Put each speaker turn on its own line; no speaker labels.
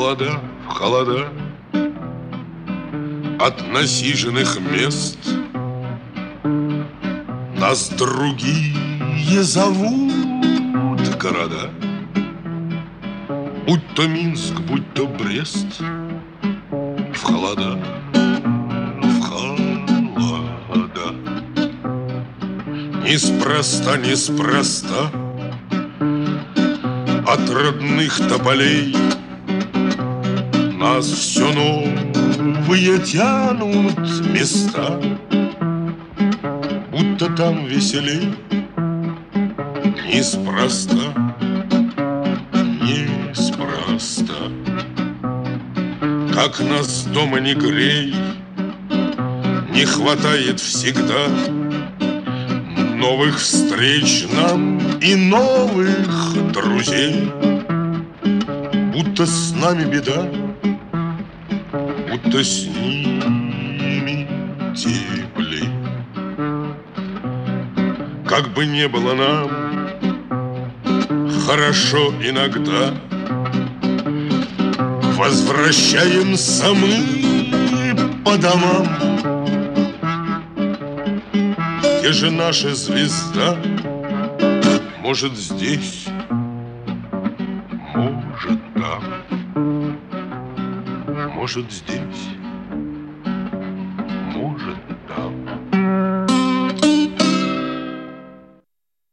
в холода от насиженных мест нас другие зовут города. Будь то Минск, будь то Брест, в холода, в холода. Неспроста, неспроста от родных тополей нас все новые тянут места, будто там веселей. Неспроста, неспроста. Как нас дома не грей, не хватает всегда новых встреч нам и новых друзей. Будто с нами беда, будто с ними теплей. Как бы не было нам хорошо иногда, возвращаемся мы по домам. Где же наша звезда? Может, здесь, может, там, может, здесь.